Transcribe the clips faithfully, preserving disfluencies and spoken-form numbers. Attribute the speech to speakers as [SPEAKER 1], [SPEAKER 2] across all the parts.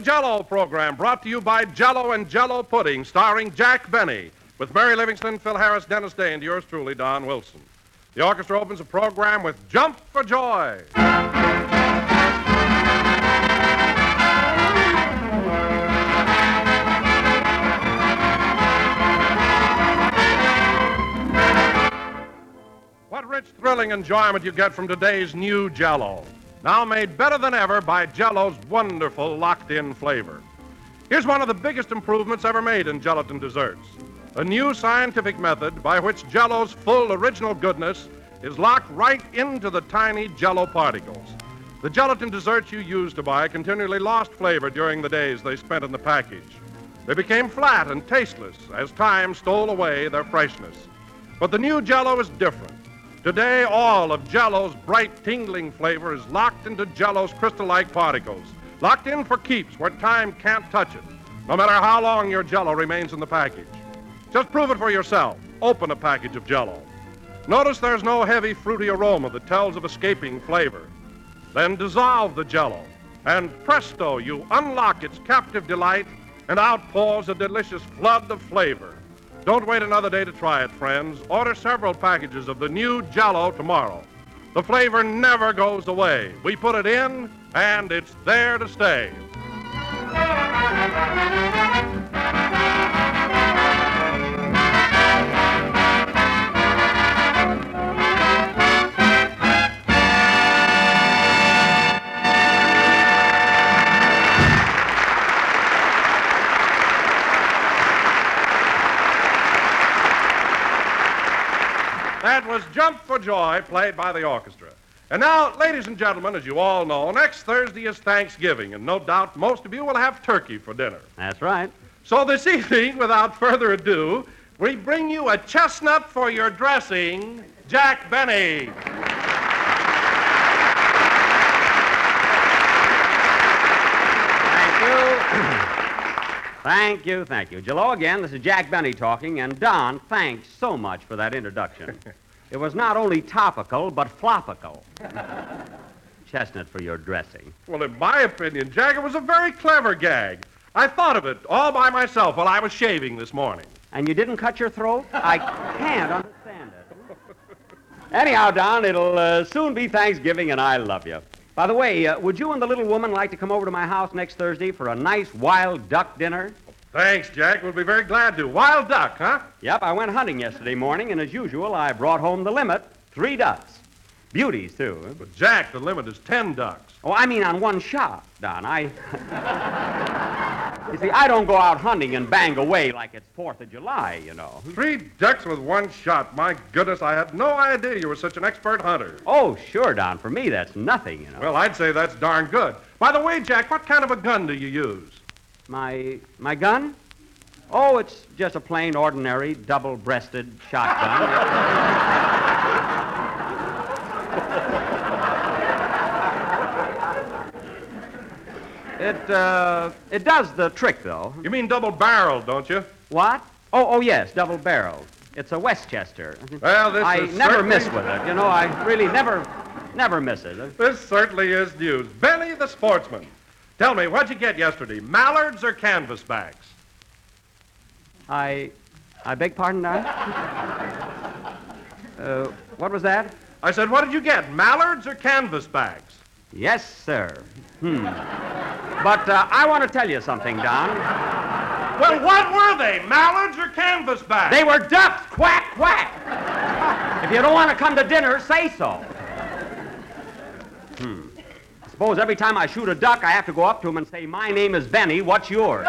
[SPEAKER 1] Jell-O program, brought to you by Jell-O and Jell-O Pudding, starring Jack Benny, with Mary Livingston, Phil Harris, Dennis Day, and yours truly, Don Wilson. The orchestra opens the program with Jump for Joy. What rich, thrilling enjoyment you get from today's new Jell-O. Now made better than ever by Jell-O's wonderful locked-in flavor. Here's one of the biggest improvements ever made in gelatin desserts. A new scientific method by which Jell-O's full original goodness is locked right into the tiny Jell-O particles. The gelatin desserts you used to buy continually lost flavor during the days they spent in the package. They became flat and tasteless as time stole away their freshness. But the new Jell-O is different. Today, all of Jell-O's bright, tingling flavor is locked into Jell-O's crystal-like particles, locked in for keeps where time can't touch it, no matter how long your Jell-O remains in the package. Just prove it for yourself. Open a package of Jell-O. Notice there's no heavy, fruity aroma that tells of escaping flavor. Then dissolve the Jell-O, and presto, you unlock its captive delight, and out pours a delicious flood of flavor. Don't wait another day to try it, friends. Order several packages of the new Jell-O tomorrow. The flavor never goes away. We put it in, and it's there to stay. That was Jump for Joy, played by the orchestra. And now, ladies and gentlemen, as you all know, next Thursday is Thanksgiving, and no doubt most of you will have turkey for dinner.
[SPEAKER 2] That's right.
[SPEAKER 1] So this evening, without further ado, we bring you a chestnut for your dressing, Jack Benny.
[SPEAKER 2] Thank you, thank you. Jell-O again, this is Jack Benny talking, and Don, thanks so much for that introduction. It was not only topical, but flopical. Chestnut for your dressing.
[SPEAKER 1] Well, in my opinion, Jack, it was a very clever gag. I thought of it all by myself while I was shaving this morning.
[SPEAKER 2] And you didn't cut your throat? I can't understand it. Anyhow, Don, it'll uh, soon be Thanksgiving, and I love you. By the way, uh, would you and the little woman like to come over to my house next Thursday for a nice wild duck dinner?
[SPEAKER 1] Thanks, Jack. We'll be very glad to. Wild duck, huh?
[SPEAKER 2] Yep, I went hunting yesterday morning, and as usual, I brought home the limit, three ducks. Beauties, too. Huh?
[SPEAKER 1] But, Jack, the limit is ten ducks.
[SPEAKER 2] Oh, I mean on one shot, Don. I... You see, I don't go out hunting and bang away like it's Fourth of July, you know.
[SPEAKER 1] Three ducks with one shot. My goodness, I had no idea you were such an expert hunter.
[SPEAKER 2] Oh, sure, Don. For me, that's nothing, you know.
[SPEAKER 1] Well, I'd say that's darn good. By the way, Jack, what kind of a gun do you use?
[SPEAKER 2] My... my gun? Oh, it's just a plain, ordinary, double-breasted shotgun. It, uh, it does the trick, though.
[SPEAKER 1] You mean double-barreled, don't you?
[SPEAKER 2] What? Oh, oh, yes, double-barreled. It's a Westchester.
[SPEAKER 1] Well, this
[SPEAKER 2] I
[SPEAKER 1] is
[SPEAKER 2] never
[SPEAKER 1] certainly...
[SPEAKER 2] miss with it. You know, I really never, never miss it.
[SPEAKER 1] This certainly is news. Benny the sportsman. Tell me, what'd you get yesterday, mallards or canvasbacks?
[SPEAKER 2] I, I beg pardon, Don? uh, what was that?
[SPEAKER 1] I said, what did you get, mallards or canvasbacks?
[SPEAKER 2] Yes, sir. Hmm. But uh, I want to tell you something, Don.
[SPEAKER 1] Well, what were they, mallards or canvasbacks?
[SPEAKER 2] They were ducks, quack, quack. If you don't want to come to dinner, say so. Hmm. I suppose every time I shoot a duck, I have to go up to him and say, my name is Benny, what's yours?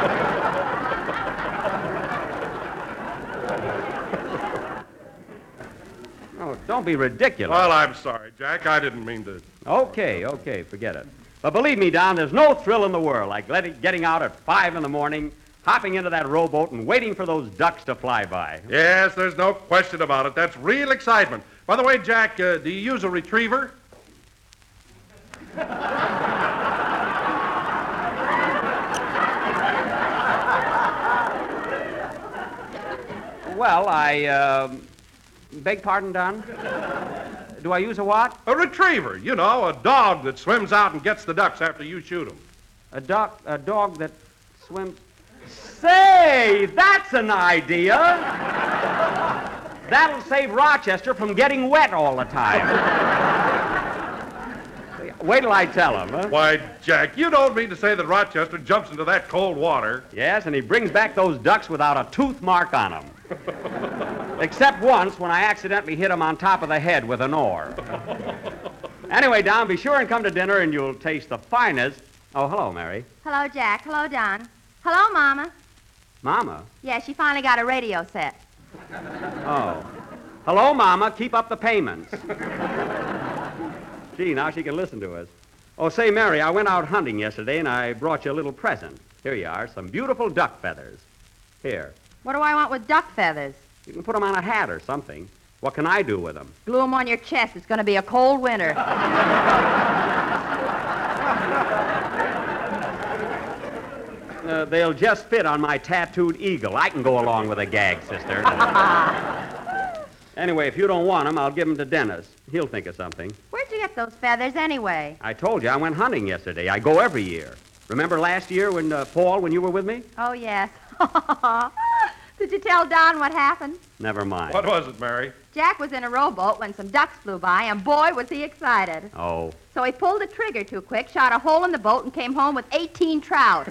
[SPEAKER 2] Oh, don't be ridiculous.
[SPEAKER 1] Well, I'm sorry, Jack. I didn't mean to...
[SPEAKER 2] Okay, okay, forget it. But believe me, Don, there's no thrill in the world like letting, getting out at five in the morning, hopping into that rowboat, and waiting for those ducks to fly by.
[SPEAKER 1] Yes, there's no question about it. That's real excitement. By the way, Jack, uh, do you use a retriever?
[SPEAKER 2] Well, I, uh, beg pardon, Don? Do I use a what?
[SPEAKER 1] A retriever. You know, a dog that swims out and gets the ducks after you shoot them.
[SPEAKER 2] A duck, a dog that swims. Say, that's an idea. That'll save Rochester from getting wet all the time. Wait till I tell him, huh?
[SPEAKER 1] Why, Jack, you don't mean to say that Rochester jumps into that cold water.
[SPEAKER 2] Yes, and he brings back those ducks without a tooth mark on them. Except once when I accidentally hit him on top of the head with an oar. Anyway, Don, be sure and come to dinner and you'll taste the finest. Oh, hello, Mary.
[SPEAKER 3] Hello, Jack. Hello, Don. Hello, Mama.
[SPEAKER 2] Mama?
[SPEAKER 3] Yeah, she finally got a radio set.
[SPEAKER 2] Oh. Hello, Mama. Keep up the payments. Gee, now she can listen to us. Oh, say, Mary, I went out hunting yesterday and I brought you a little present. Here you are, some beautiful duck feathers. Here.
[SPEAKER 3] What do I want with duck feathers?
[SPEAKER 2] You can put them on a hat or something. What can I do with them?
[SPEAKER 3] Glue them on your chest. It's going to be a cold winter.
[SPEAKER 2] Uh, they'll just fit on my tattooed eagle. I can go along with a gag, sister. Anyway, if you don't want them, I'll give them to Dennis. He'll think of something.
[SPEAKER 3] Where'd you get those feathers anyway?
[SPEAKER 2] I told you I went hunting yesterday. I go every year. Remember last year when, uh, fall, when you were with me?
[SPEAKER 3] Oh, yes. Did you tell Don what happened?
[SPEAKER 2] Never mind.
[SPEAKER 1] What was it, Mary?
[SPEAKER 3] Jack was in a rowboat when some ducks flew by, and boy, was he excited.
[SPEAKER 2] Oh.
[SPEAKER 3] So he pulled the trigger too quick, shot a hole in the boat, and came home with eighteen trout.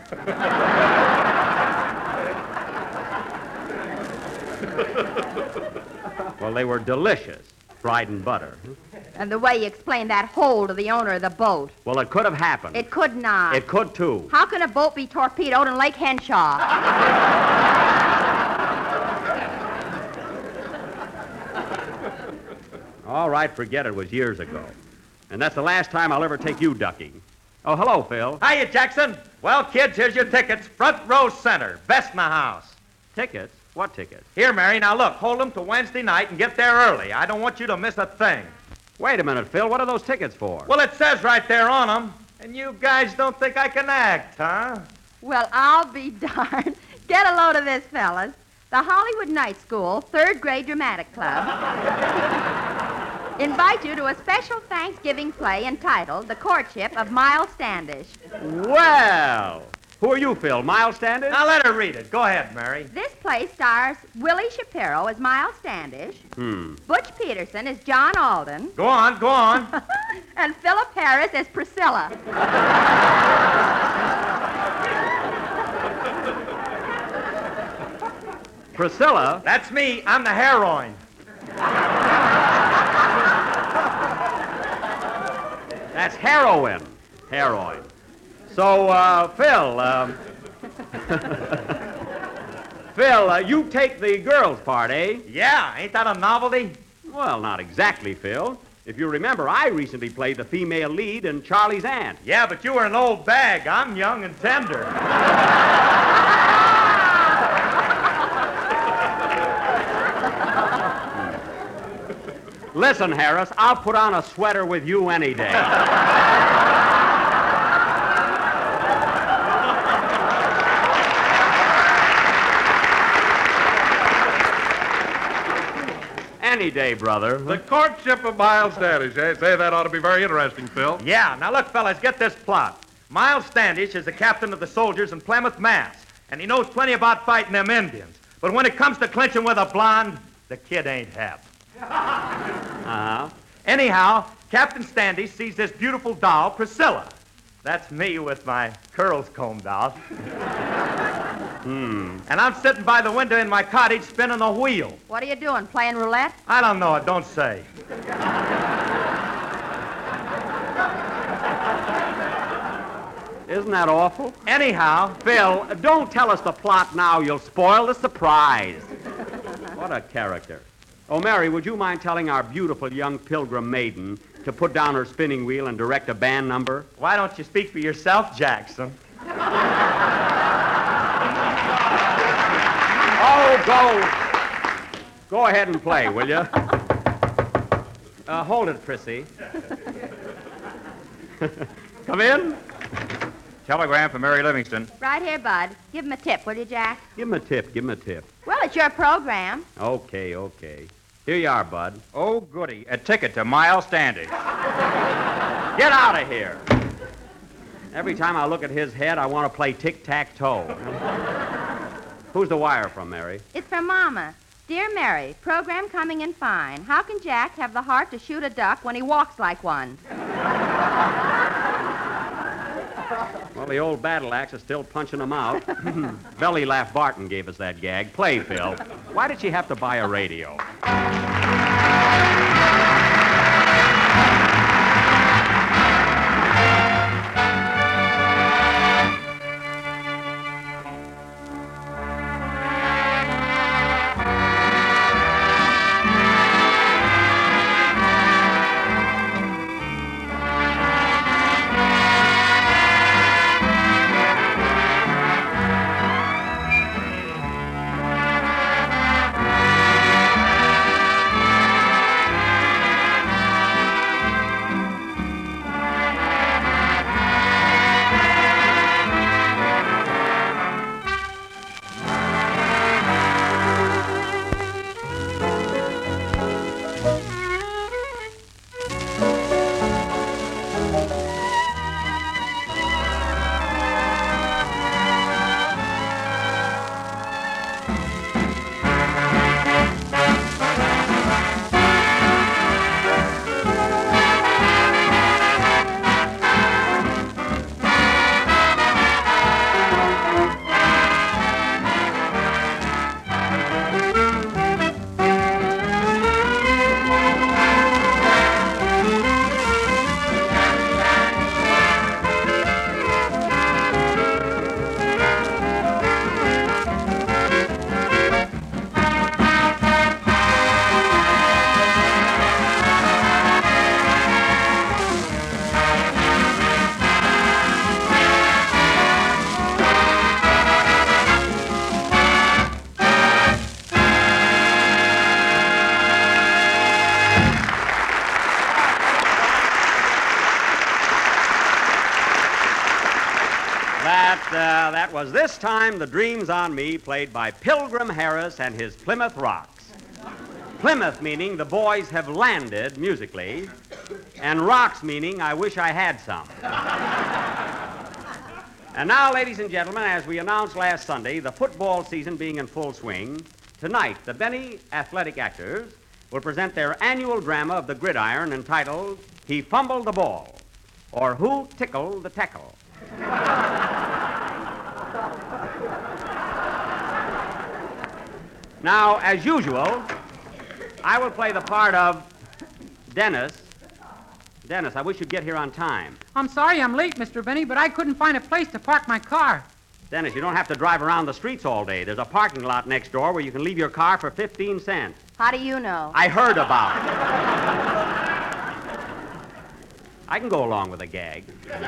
[SPEAKER 2] Well, they were delicious. Fried in butter.
[SPEAKER 3] And the way he explained that hole to the owner of the boat.
[SPEAKER 2] Well, it could have happened.
[SPEAKER 3] It could not.
[SPEAKER 2] It could, too.
[SPEAKER 3] How can a boat be torpedoed in Lake Henshaw?
[SPEAKER 2] All right, forget it. It was years ago. And that's the last time I'll ever take you ducking. Oh, hello, Phil.
[SPEAKER 4] Hiya, Jackson. Well, kids, here's your tickets. Front row center. Best in the house.
[SPEAKER 2] Tickets? What tickets?
[SPEAKER 4] Here, Mary. Now, look. Hold them to Wednesday night and get there early. I don't want you to miss a thing.
[SPEAKER 2] Wait a minute, Phil. What are those tickets for?
[SPEAKER 4] Well, it says right there on them. And you guys don't think I can act, huh?
[SPEAKER 3] Well, I'll be darned. Get a load of this, fellas. The Hollywood Night School, third grade dramatic club, invite you to a special Thanksgiving play entitled The Courtship of Miles Standish.
[SPEAKER 2] Well, who are you, Phil? Miles Standish?
[SPEAKER 4] Now, let her read it. Go ahead, Mary.
[SPEAKER 3] This play stars Willie Shapiro as Miles Standish,
[SPEAKER 2] Hmm.
[SPEAKER 3] Butch Peterson as John Alden,
[SPEAKER 4] Go on, go on.
[SPEAKER 3] and Philip Harris as Priscilla.
[SPEAKER 2] Priscilla?
[SPEAKER 4] That's me. I'm the heroine.
[SPEAKER 2] That's heroin. Heroin. So, uh, Phil, um... Phil, uh, you take the girls' part, eh?
[SPEAKER 4] Yeah, ain't that a novelty?
[SPEAKER 2] Well, not exactly, Phil. If you remember, I recently played the female lead in Charlie's Aunt.
[SPEAKER 4] Yeah, but you were an old bag. I'm young and tender.
[SPEAKER 2] Listen, Harris, I'll put on a sweater with you any day. Any day, brother.
[SPEAKER 1] The Courtship of Miles Standish, eh? Say, that ought to be very interesting, Phil.
[SPEAKER 4] Yeah, now look, fellas, get this plot. Miles Standish is the captain of the soldiers in Plymouth, Mass., and he knows plenty about fighting them Indians. But when it comes to clinching with a blonde, the kid ain't hep.
[SPEAKER 2] Uh-huh.
[SPEAKER 4] Anyhow, Captain Standish sees this beautiful doll, Priscilla. That's me with my curls combed out.
[SPEAKER 2] Hmm.
[SPEAKER 4] And I'm sitting by the window in my cottage spinning a wheel.
[SPEAKER 3] What are you doing, playing roulette?
[SPEAKER 4] I don't know, it don't say.
[SPEAKER 2] Isn't that awful?
[SPEAKER 4] Anyhow,
[SPEAKER 2] Phil, don't tell us the plot now. You'll spoil the surprise. What a character. Oh, Mary, would you mind telling our beautiful young pilgrim maiden to put down her spinning wheel and direct a band number?
[SPEAKER 4] why don't you speak for yourself, Jackson?
[SPEAKER 2] Oh, go. Go ahead and play, will you? Uh, hold it, Prissy. Come in.
[SPEAKER 5] Telegram for Mary Livingston.
[SPEAKER 3] Right here, Bud. Give him a tip, will you, Jack?
[SPEAKER 2] Give him a tip. Give him a tip.
[SPEAKER 3] Well, it's your program.
[SPEAKER 2] Okay, okay. Here you are, Bud.
[SPEAKER 5] Oh, goody. A ticket to Miles Standish.
[SPEAKER 2] Get out of here. Every time I look at his head, I want to play tic-tac-toe. Who's the wire from, Mary?
[SPEAKER 3] It's from Mama. Dear Mary, program coming in fine. How can Jack have the heart to shoot a duck when he walks like one?
[SPEAKER 2] Well, the old battle axe is still punching him out. Belly Laugh Barton gave us that gag. Play, Phil. Why did she have to buy a radio? Uh, that was This Time the Dream's on Me, played by Pilgrim Harris and his Plymouth Rocks. Plymouth meaning the boys have landed musically, and rocks meaning I wish I had some. And now, ladies and gentlemen, as we announced last Sunday, the football season being in full swing, tonight the Benny Athletic Actors will present their annual drama of the gridiron entitled He Fumbled the Ball, or Who Tickled the Tackle. Now, as usual, I will play the part of Dennis. Dennis, I wish you'd get here on time.
[SPEAKER 6] I'm sorry I'm late, Mister Benny, but I couldn't find a place to park my car.
[SPEAKER 2] Dennis, you don't have to drive around the streets all day. There's a parking lot next door where you can leave your car for fifteen cents.
[SPEAKER 3] How do you know?
[SPEAKER 2] I heard about it. I can go along with a gag.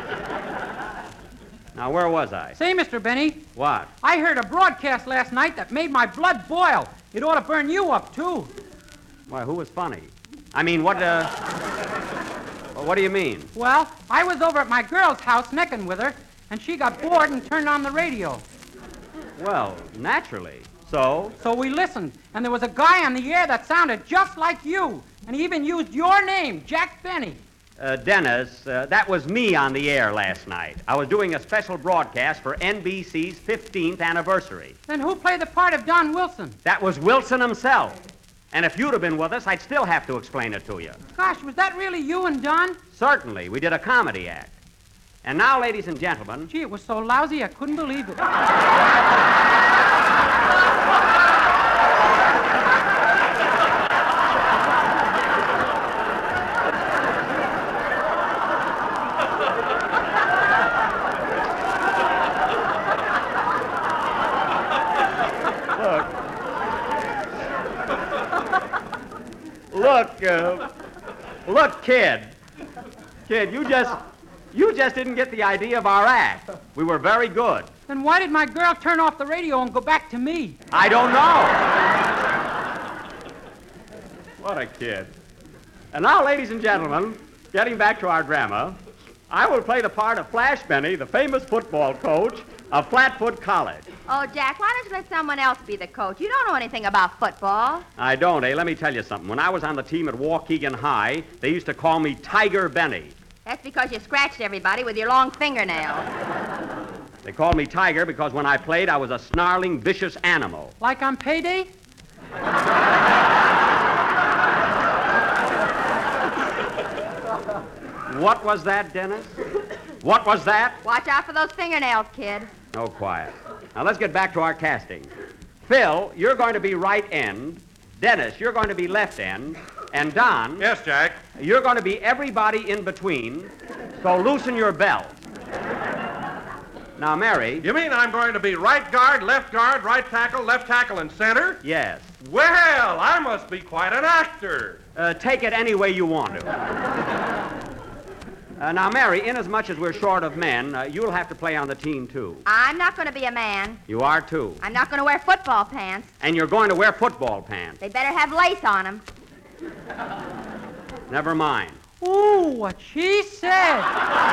[SPEAKER 2] Now, where was I?
[SPEAKER 6] Say, Mister Benny.
[SPEAKER 2] What?
[SPEAKER 6] I heard a broadcast last night that made my blood boil. It ought to burn you up, too.
[SPEAKER 2] Why, who was funny? I mean, what, uh... what do you mean?
[SPEAKER 6] Well, I was over at my girl's house necking with her, and she got bored and turned on the radio.
[SPEAKER 2] Well, naturally. So?
[SPEAKER 6] So we listened, and there was a guy on the air that sounded just like you, and he even used your name, Jack Benny.
[SPEAKER 2] Uh, Dennis, uh, that was me on the air last night. I was doing a special broadcast for N B C's fifteenth anniversary.
[SPEAKER 6] Then who played the part of Don Wilson?
[SPEAKER 2] That was Wilson himself. And if you'd have been with us, I'd still have to explain it to you.
[SPEAKER 6] Gosh, was that really you and Don?
[SPEAKER 2] Certainly. We did a comedy act. And now, ladies and gentlemen...
[SPEAKER 6] Gee, it was so lousy I couldn't believe it.
[SPEAKER 2] Look, uh, look, kid. Kid, you just, you just didn't get the idea of our act. We were very good.
[SPEAKER 6] Then why did my girl turn off the radio and go back to me?
[SPEAKER 2] I don't know. What a kid. And now, ladies and gentlemen, getting back to our drama, I will play the part of Flash Benny, the famous football coach of Flatfoot College.
[SPEAKER 3] Oh, Jack, why don't you let someone else be the coach? You don't know anything about football.
[SPEAKER 2] I don't, eh? Let me tell you something. When I was on the team at Waukegan High, they used to call me Tiger Benny.
[SPEAKER 3] That's because you scratched everybody with your long fingernails.
[SPEAKER 2] They called me Tiger because when I played, I was a snarling, vicious animal.
[SPEAKER 6] Like on payday?
[SPEAKER 2] What was that, Dennis? What was that?
[SPEAKER 3] Watch out for those fingernails, kid.
[SPEAKER 2] Oh, quiet. Now, let's get back to our casting. Phil, you're going to be right end. Dennis, you're going to be left end. And Don...
[SPEAKER 1] Yes, Jack?
[SPEAKER 2] You're going to be everybody in between, so loosen your belt. Now, Mary...
[SPEAKER 1] You mean I'm going to be right guard, left guard, right tackle, left tackle, and center?
[SPEAKER 2] Yes.
[SPEAKER 1] Well, I must be quite an actor.
[SPEAKER 2] Uh, take it any way you want to. Uh, now, Mary, inasmuch as we're short of men, uh, you'll have to play on the team, too.
[SPEAKER 3] I'm not going to be a man.
[SPEAKER 2] You are, too.
[SPEAKER 3] I'm not going to wear football pants.
[SPEAKER 2] And you're going to wear football pants.
[SPEAKER 3] They better have lace on them.
[SPEAKER 2] Never mind.
[SPEAKER 6] Ooh, what she said.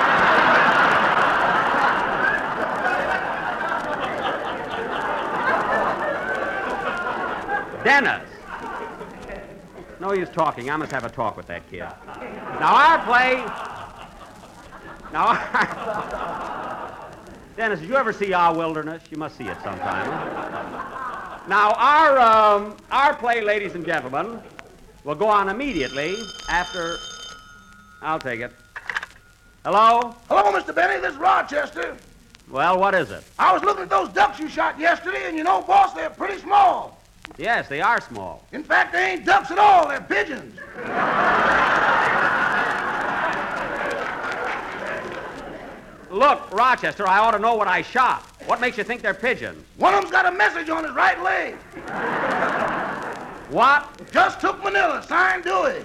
[SPEAKER 2] Dennis! No use talking. I must have a talk with that kid. Now, our play... Now, our... Dennis, did you ever see Our Wilderness? You must see it sometime. Huh? Now, our, um, our play, ladies and gentlemen, will go on immediately after... I'll take it. Hello?
[SPEAKER 7] Hello, Mister Benny. This is Rochester.
[SPEAKER 2] Well, what is it?
[SPEAKER 7] I was looking at those ducks you shot yesterday, and you know, boss, they're pretty small.
[SPEAKER 2] Yes, they are small.
[SPEAKER 7] In fact, they ain't ducks at all. They're pigeons.
[SPEAKER 2] Look, Rochester, I ought to know what I shot. What makes you think they're pigeons?
[SPEAKER 7] One of them's got a message on his right leg.
[SPEAKER 2] What?
[SPEAKER 7] Just took Manila. Signed Dewey.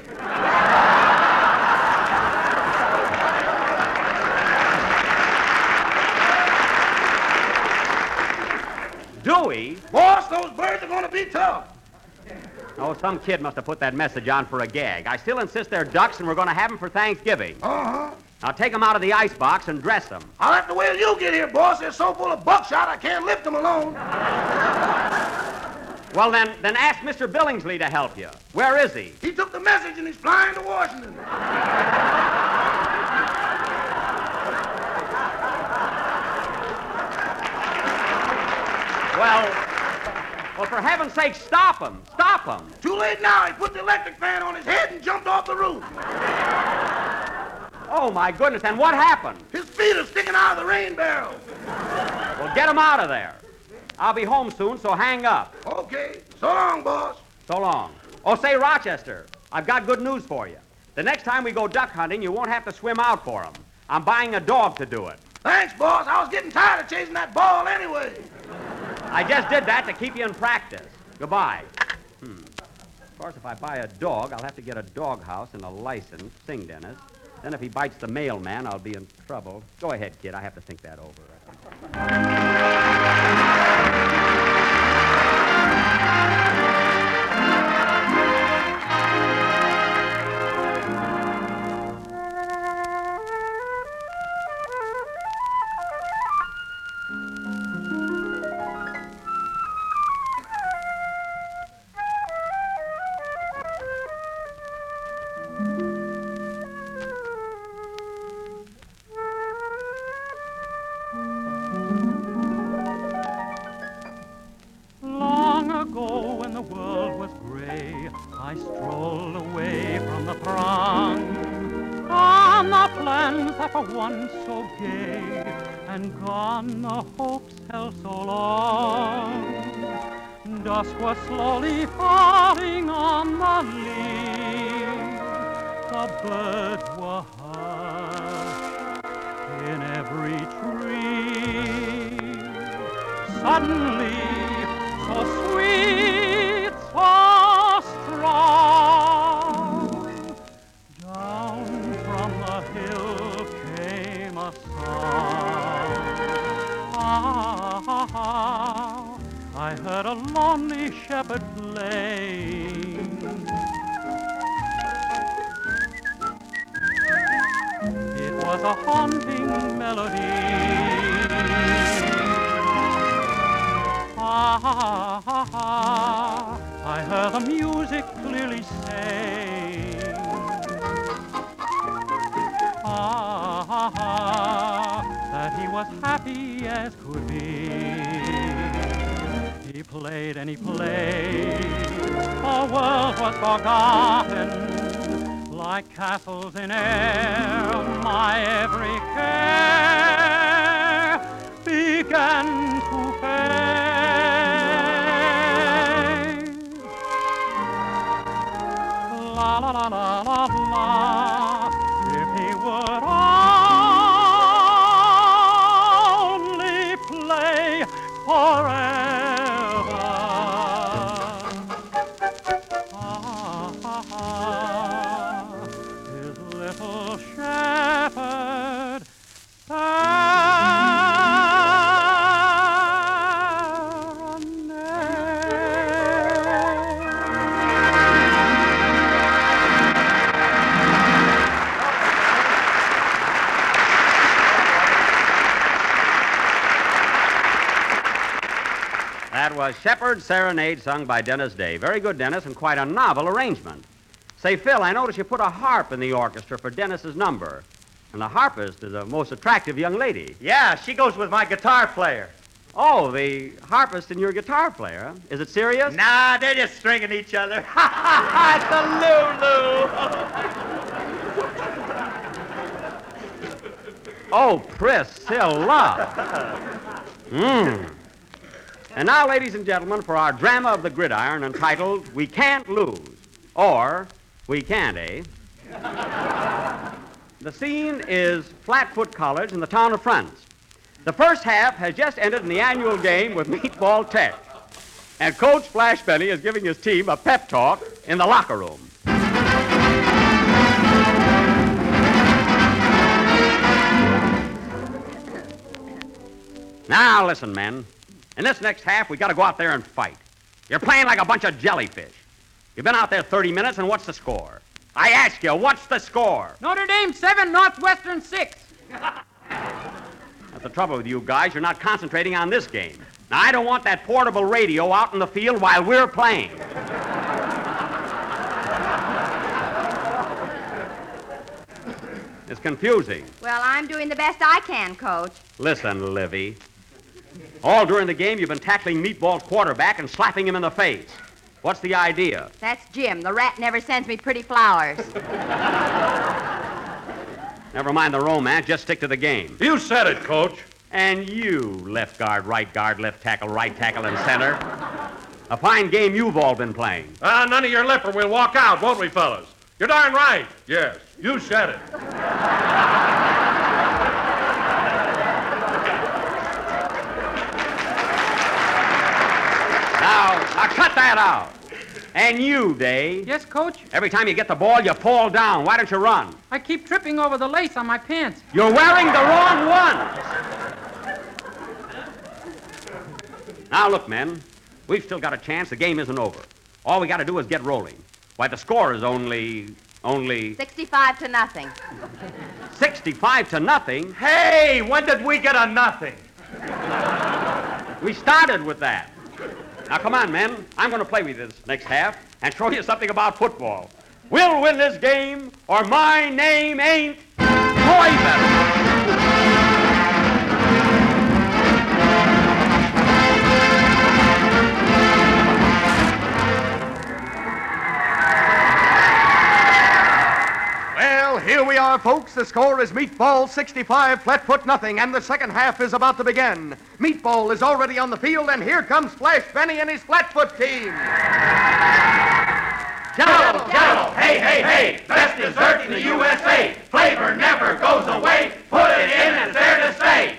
[SPEAKER 2] Dewey?
[SPEAKER 7] Boss, those birds are going to be tough.
[SPEAKER 2] Oh, some kid must have put that message on for a gag. I still insist they're ducks, and we're going to have them for Thanksgiving.
[SPEAKER 7] Uh-huh.
[SPEAKER 2] Now take them out of the icebox and dress them.
[SPEAKER 7] I'll have to wait till you get here, boss. They're so full of buckshot I can't lift them alone.
[SPEAKER 2] Well, then, then ask Mister Billingsley to help you. Where is he?
[SPEAKER 7] He took the message and he's flying to Washington.
[SPEAKER 2] Well, well, for heaven's sake, stop him. Stop him.
[SPEAKER 7] Too late now. He put the electric fan on his head and jumped off the roof.
[SPEAKER 2] Oh, my goodness, and what happened?
[SPEAKER 7] His feet are sticking out of the rain barrel.
[SPEAKER 2] Well, get him out of there. I'll be home soon, so hang up.
[SPEAKER 7] Okay. So long, boss.
[SPEAKER 2] So long. Oh, say, Rochester, I've got good news for you. The next time we go duck hunting, you won't have to swim out for them. I'm buying a dog to do it.
[SPEAKER 7] Thanks, boss. I was getting tired of chasing that ball anyway.
[SPEAKER 2] I just did that to keep you in practice. Goodbye. Hmm. Of course, if I buy a dog, I'll have to get a dog house and a license. Sing, Dennis. Then if he bites the mailman, I'll be in trouble. Go ahead, kid. I have to think that over.
[SPEAKER 8] Once so gay and gone, the hopes held so long. Dusk was slowly falling on the leaves. The birds were hushed in every tree. Suddenly, so sweet, so strong, down from the hill a song. Ah, I heard a lonely shepherd playing. It was a haunting melody. Ah, I heard the music clearly saying. Ah, was happy as could be. He played and he played, the world was forgotten. Like castles in air, my every care began to fade. La la la la la la, if he would only play forever. Ah, ah, ah, his little shepherd
[SPEAKER 2] That was Shepherd's Serenade, sung by Dennis Day. Very good, Dennis, and quite a novel arrangement. Say, Phil, I notice you put a harp in the orchestra for Dennis's number. And the harpist is a most attractive young lady.
[SPEAKER 4] Yeah, she goes with my guitar player.
[SPEAKER 2] Oh, the harpist and your guitar player, huh? Is it serious?
[SPEAKER 4] Nah, they're just stringing each other. Ha ha ha, it's a Lulu.
[SPEAKER 2] Oh, Priscilla. Mmm. And now, ladies and gentlemen, for our drama of the gridiron entitled We Can't Lose, or We Can't, eh? The scene is Flatfoot College in the town of France. The first half has just ended in the annual game with Meatball Tech. And Coach Flash Benny is giving his team a pep talk in the locker room. Now, listen, men. In this next half, we got to go out there and fight. You're playing like a bunch of jellyfish. You've been out there thirty minutes, and what's the score? I ask you, what's the score?
[SPEAKER 6] Notre Dame seven, Northwestern six.
[SPEAKER 2] That's the trouble with you guys. You're not concentrating on this game. Now, I don't want that portable radio out in the field while we're playing. It's confusing.
[SPEAKER 3] Well, I'm doing the best I can, Coach.
[SPEAKER 2] Listen, Livy. All during the game, you've been tackling Meatball's quarterback and slapping him in the face. What's the idea?
[SPEAKER 3] That's Jim. The rat never sends me pretty flowers.
[SPEAKER 2] Never mind the romance. Just stick to the game.
[SPEAKER 1] You said it, Coach.
[SPEAKER 2] And you, left guard, right guard, left tackle, right tackle, and center. A fine game you've all been playing.
[SPEAKER 1] Ah, uh, none of your lip or we'll walk out, won't we, fellas? You're darn right. Yes, you said it.
[SPEAKER 2] Now, now cut that out. And you, Day.
[SPEAKER 6] Yes, Coach?
[SPEAKER 2] Every time you get the ball, you fall down. Why don't you run?
[SPEAKER 6] I keep tripping over the lace on my pants.
[SPEAKER 2] You're wearing the wrong one. Now, look, men. We've still got a chance. The game isn't over. All we got to do is get rolling. Why, the score is only... only...
[SPEAKER 3] sixty-five to nothing.
[SPEAKER 2] sixty-five to nothing?
[SPEAKER 4] Hey, when did we get a nothing?
[SPEAKER 2] We started with that. Now, come on, men. I'm going to play with you this next half and show you something about football. We'll win this game, or my name ain't Toyman.
[SPEAKER 9] Well, here we are, folks. The score is Meatball sixty-five, Flatfoot nothing, and the second half is about to begin. Meatball is already on the field, and here comes Flash Benny and his Flatfoot team.
[SPEAKER 4] Jello, Jello, hey, hey, hey, best dessert in the U S A. Flavor never goes away. Put it in, it's there to stay.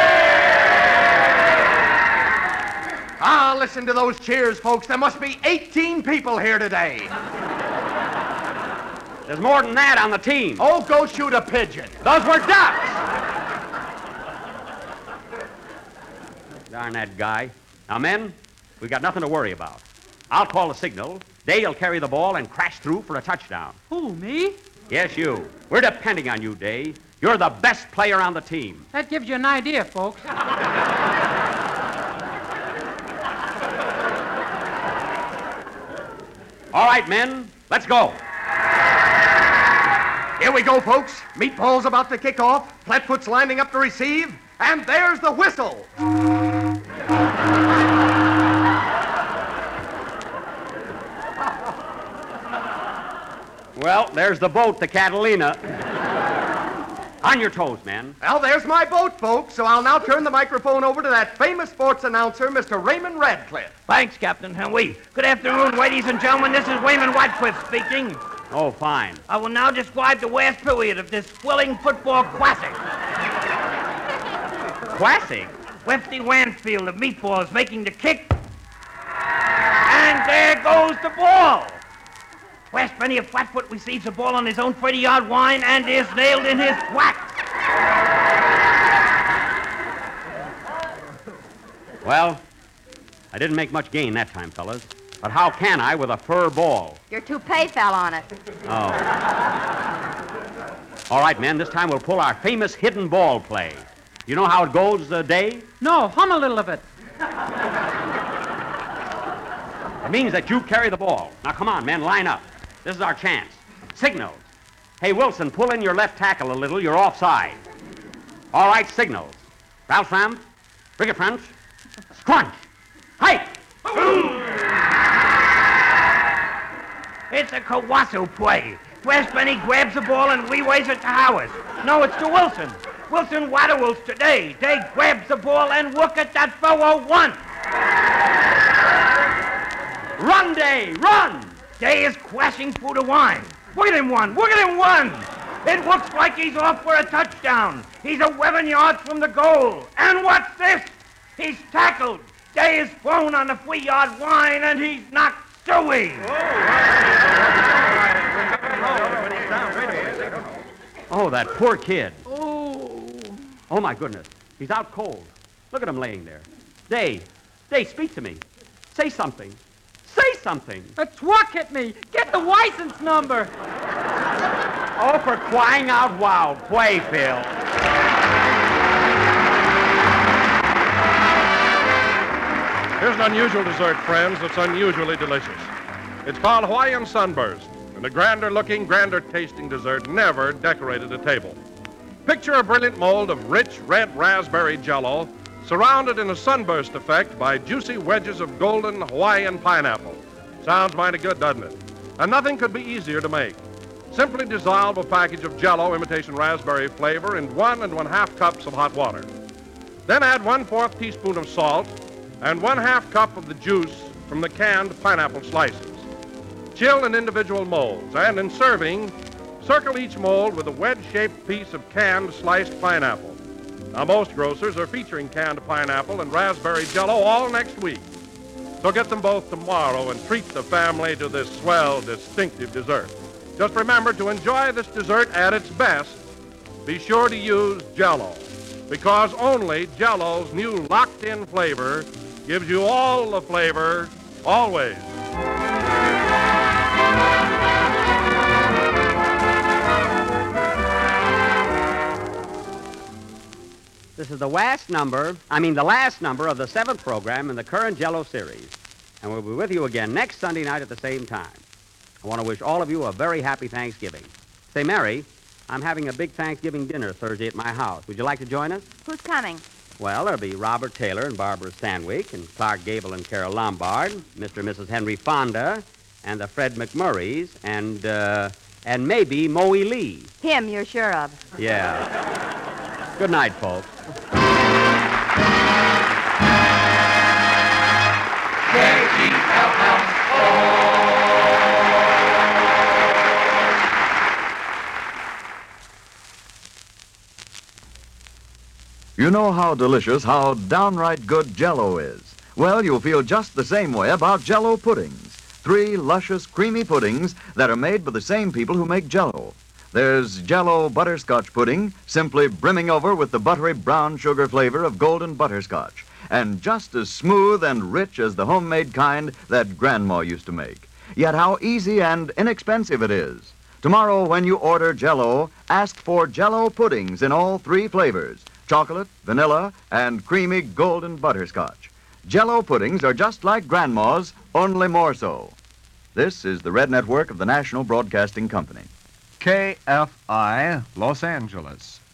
[SPEAKER 9] Ah, listen to those cheers, folks. There must be eighteen people here today.
[SPEAKER 2] There's more than that on the team.
[SPEAKER 9] Oh, go shoot a pigeon.
[SPEAKER 2] Those were ducks. Darn that guy. Now, men, we've got nothing to worry about. I'll call the signal. Day will carry the ball and crash through for a touchdown.
[SPEAKER 6] Who, me?
[SPEAKER 2] Yes, you. We're depending on you, Day. You're the best player on the team.
[SPEAKER 6] That gives you an idea, folks.
[SPEAKER 2] All right, men, let's go.
[SPEAKER 9] Here we go, folks. Meatball's about to kick off. Flatfoot's lining up to receive. And there's the whistle.
[SPEAKER 2] Well, there's the boat, the Catalina. On your toes, man.
[SPEAKER 9] Well, there's my boat, folks, so I'll now turn the microphone over to that famous sports announcer, Mister Raymond Radcliffe.
[SPEAKER 10] Thanks, Captain Henry. Good afternoon, ladies and gentlemen. This is Raymond Radcliffe speaking.
[SPEAKER 2] Oh, fine.
[SPEAKER 10] I will now describe the last period of this thrilling football classic.
[SPEAKER 2] Classic?
[SPEAKER 10] Lefty Lansfield of Meatballs making the kick. And there goes the ball. Flash Benny of Flatfoot receives the ball on his own thirty-yard line and is nailed in his whack.
[SPEAKER 2] Well, I didn't make much gain that time, fellas. But how can I with a fur ball?
[SPEAKER 3] Your toupee fell on it.
[SPEAKER 2] Oh. All right, men, this time we'll pull our famous hidden ball play. You know how it goes, uh, Dave?
[SPEAKER 6] No, hum a little of it.
[SPEAKER 2] It means that you carry the ball. Now, come on, men, line up. This is our chance. Signals. Hey, Wilson, pull in your left tackle a little. You're offside. All right, signals. Ralph Ram, Ricky French, Scrunch, hike.
[SPEAKER 10] It's a Kawasu play. Flash Benny grabs the ball and reways it to Howard. No, it's to Wilson. Wilson waddles today. Day grabs the ball and look at that fellow one.
[SPEAKER 2] Run, Day, run!
[SPEAKER 10] Day is crashing through the line. Look at him one. Look at him one. It looks like he's off for a touchdown. He's eleven yards from the goal. And what's this? He's tackled. Day is thrown on the three-yard line, and he's knocked silly.
[SPEAKER 2] Oh, that poor kid. Oh. Oh, my goodness. He's out cold. Look at him laying there. Day, Day, speak to me. Say something. Say something.
[SPEAKER 6] A truck hit me. Get the license number.
[SPEAKER 2] Oh, for crying out loud. Play, Phil.
[SPEAKER 1] Here's an unusual dessert, friends, that's unusually delicious. It's called Hawaiian Sunburst, and a grander-looking, grander-tasting dessert never decorated a table. Picture a brilliant mold of rich red raspberry jello surrounded in a sunburst effect by juicy wedges of golden Hawaiian pineapple. Sounds mighty good, doesn't it? And nothing could be easier to make. Simply dissolve a package of jello imitation raspberry flavor in one and one-half cups of hot water. Then add one-fourth teaspoon of salt and one-half cup of the juice from the canned pineapple slices. Chill in individual molds, and in serving, circle each mold with a wedge-shaped piece of canned sliced pineapple. Now, most grocers are featuring canned pineapple and raspberry jello all next week. So get them both tomorrow and treat the family to this swell, distinctive dessert. Just remember, to enjoy this dessert at its best, be sure to use Jell-O, because only Jell-O's new locked-in flavor gives you all the flavor, always.
[SPEAKER 2] This is the last number, I mean the last number of the seventh program in the current Jell-O series. And we'll be with you again next Sunday night at the same time. I want to wish all of you a very happy Thanksgiving. Say, Mary, I'm having a big Thanksgiving dinner Thursday at my house. Would you like to join us?
[SPEAKER 3] Who's coming?
[SPEAKER 2] Well, there'll be Robert Taylor and Barbara Stanwyck and Clark Gable and Carol Lombard, Mister and Missus Henry Fonda, and the Fred McMurrays, and, uh, and maybe Moe Lee.
[SPEAKER 3] Him, you're sure of.
[SPEAKER 2] Yeah. Good night, folks.
[SPEAKER 11] You know how delicious, how downright good Jell-O is. Well, you'll feel just the same way about Jell-O puddings. Three luscious, creamy puddings that are made by the same people who make Jell-O. There's Jell-O butterscotch pudding, simply brimming over with the buttery brown sugar flavor of golden butterscotch, and just as smooth and rich as the homemade kind that Grandma used to make. Yet how easy and inexpensive it is. Tomorrow, when you order Jell-O, ask for Jell-O puddings in all three flavors: chocolate, vanilla, and creamy golden butterscotch. Jell-O puddings are just like Grandma's, only more so. This is the Red Network of the National Broadcasting Company.
[SPEAKER 12] K F I, Los Angeles.